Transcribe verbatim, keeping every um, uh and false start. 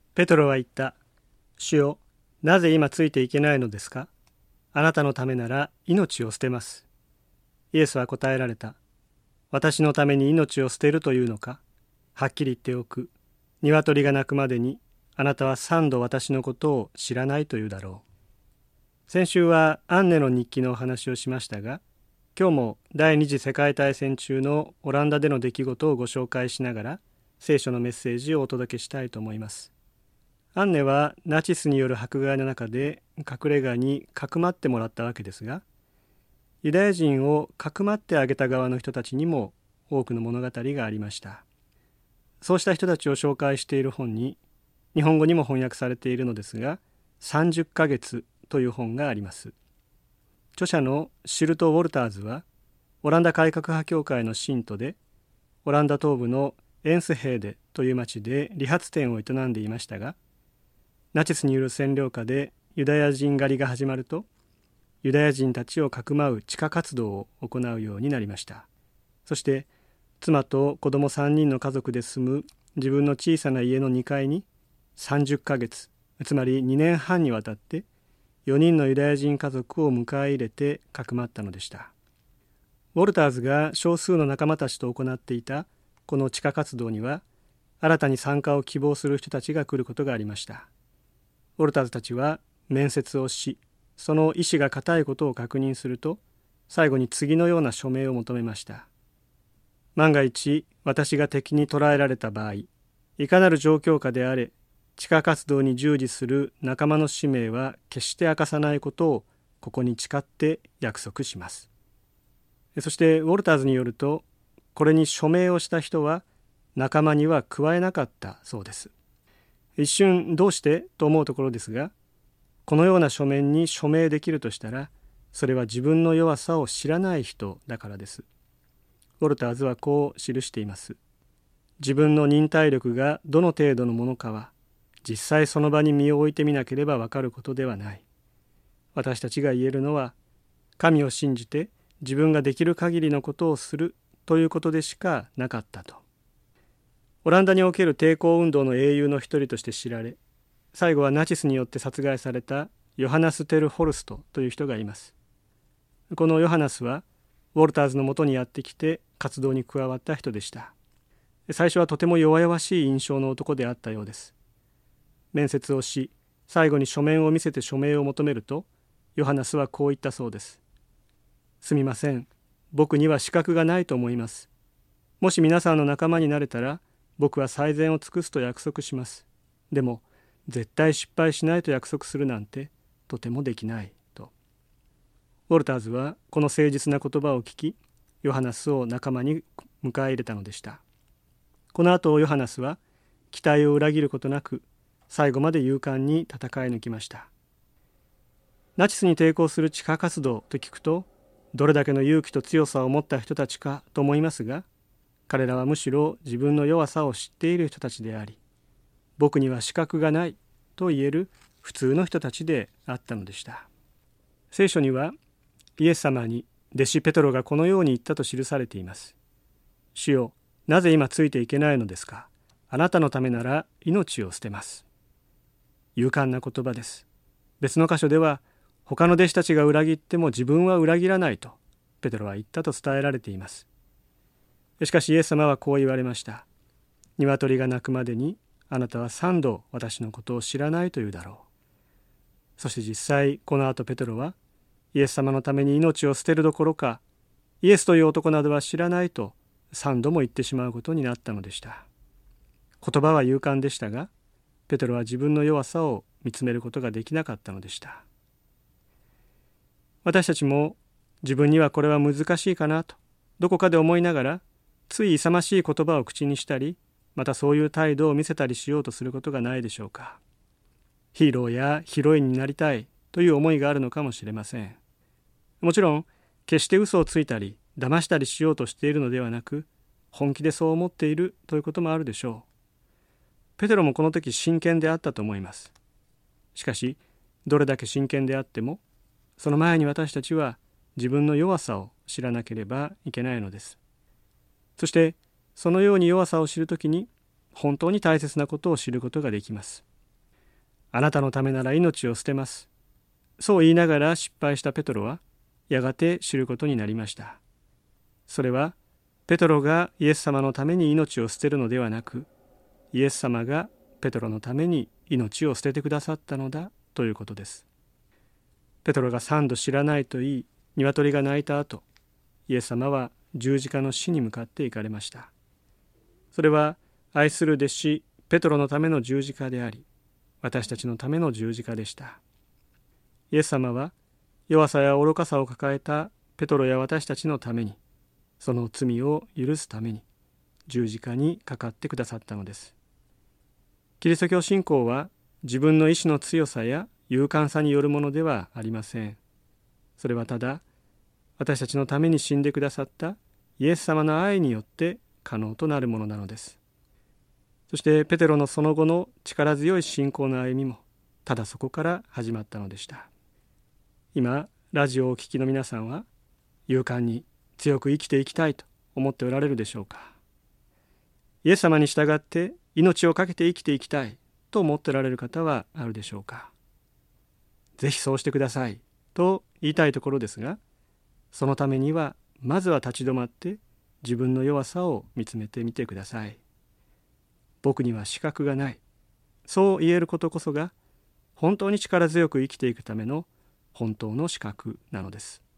ペトロは言った。主よ、なぜ今ついていけないのですか？あなたのためなら命を捨てます。イエスは答えられた。私のために命を捨てるというのか？はっきり言っておく。鶏が鳴くまでにあなたは三度私のことを知らないというだろう。先週はアンネの日記のお話をしましたが、今日も第二次世界大戦中のオランダでの出来事をご紹介しながら聖書のメッセージをお届けしたいと思います。アンネはナチスによる迫害の中で隠れ家にかくまってもらったわけですが、ユダヤ人をかくまってあげた側の人たちにも多くの物語がありました。そうした人たちを紹介している本に日本語にも翻訳されているのですが、さんじゅっかげつという本があります。著者のシュルト・ウォルターズはオランダ改革派協会の信徒で、オランダ東部のエンスヘーデという町で理髪店を営んでいましたが、ナチスによる占領下でユダヤ人狩りが始まると、ユダヤ人たちをかくまう地下活動を行うようになりました。そして妻と子供さんにんの家族で住む自分の小さな家のにかいにさんじゅっかげつ、つまりにねんはんにわたってよにんのユダヤ人家族を迎え入れてかくまったのでした。ウォルターズが少数の仲間たちと行っていたこの地下活動には、新たに参加を希望する人たちが来ることがありました。ウォルターズたちは面接をし、その意志が固いことを確認すると、最後に次のような署名を求めました。万が一私が敵に捕らえられた場合、いかなる状況下であれ、地下活動に従事する仲間の使命は決して明かさないことをここに誓って約束します。そしてウォルターズによると、これに署名をした人は仲間には加えなかったそうです。一瞬どうしてと思うところですが、このような書面に署名できるとしたら、それは自分の弱さを知らない人だからです。ウォルターズはこう記しています。自分の忍耐力がどの程度のものかは、実際その場に身を置いてみなければわかることではない。私たちが言えるのは、神を信じて自分ができる限りのことをするということでしかなかったと。オランダにおける抵抗運動の英雄の一人として知られ、最後はナチスによって殺害されたヨハナス・テル・ホルストという人がいます。このヨハナスはウォルターズのもとにやってきて活動に加わった人でした。最初はとても弱々しい印象の男であったようです。面接をし、最後に書面を見せて署名を求めると、ヨハナスはこう言ったそうです。すみません、僕には資格がないと思います。もし皆さんの仲間になれたら、僕は最善を尽くすと約束します。でも、絶対失敗しないと約束するなんてとてもできないと。ウォルターズはこの誠実な言葉を聞き、ヨハナスを仲間に迎え入れたのでした。この後ヨハナスは期待を裏切ることなく、最後まで勇敢に戦い抜きました。ナチスに抵抗する地下活動と聞くと、どれだけの勇気と強さを持った人たちかと思いますが、彼らはむしろ自分の弱さを知っている人たちであり、僕には資格がないと言える普通の人たちであったのでした。聖書にはイエス様に弟子ペトロがこのように言ったと記されています。主よ、なぜ今ついていけないのですか？あなたのためなら命を捨てます。勇敢な言葉です。別の箇所では、他の弟子たちが裏切っても自分は裏切らないとペトロは言ったと伝えられています。しかしイエス様はこう言われました。鶏が鳴くまでにあなたは三度私のことを知らないというだろう。そして実際この後ペトロはイエス様のために命を捨てるどころか、イエスという男などは知らないと三度も言ってしまうことになったのでした。言葉は勇敢でしたが、ペトロは自分の弱さを見つめることができなかったのでした。私たちも自分にはこれは難しいかなとどこかで思いながら、つい勇ましい言葉を口にしたり、またそういう態度を見せたりしようとすることがないでしょうか。ヒーローやヒロインになりたいという思いがあるのかもしれません。もちろん決して嘘をついたり騙したりしようとしているのではなく、本気でそう思っているということもあるでしょう。ペテロもこの時真剣であったと思います。しかしどれだけ真剣であっても、その前に私たちは自分の弱さを知らなければいけないのです。そしてそのように弱さを知るときに本当に大切なことを知ることができます。 あなたのためなら命を捨てます。そう言いながら失敗したペトロはやがて知ることになりました。それはペトロがイエス様のために命を捨てるのではなく、イエス様がペトロのために命を捨ててくださったのだということです。ペトロが三度知らないと言い、鶏が鳴いた後、イエス様は十字架の死に向かって行かれました。それは愛する弟子ペトロのための十字架であり、私たちのための十字架でした。イエス様は弱さや愚かさを抱えたペトロや私たちのために、その罪を許すために十字架にかかってくださったのです。キリスト教信仰は自分の意志の強さや勇敢さによるものではありません。それはただ私たちのために死んでくださったイエス様の愛によって可能となるものなのです。そしてペテロのその後の力強い信仰の歩みもただそこから始まったのでした。今ラジオをお聞きの皆さんは勇敢に強く生きていきたいと思っておられるでしょうか。イエス様に従って命を懸けて生きていきたいと思っておられる方はあるでしょうか。ぜひそうしてくださいと言いたいところですが、そのためにはまずは立ち止まって自分の弱さを見つめてみてください。僕には資格がない、そう言えることこそが本当に力強く生きていくための本当の資格なのです。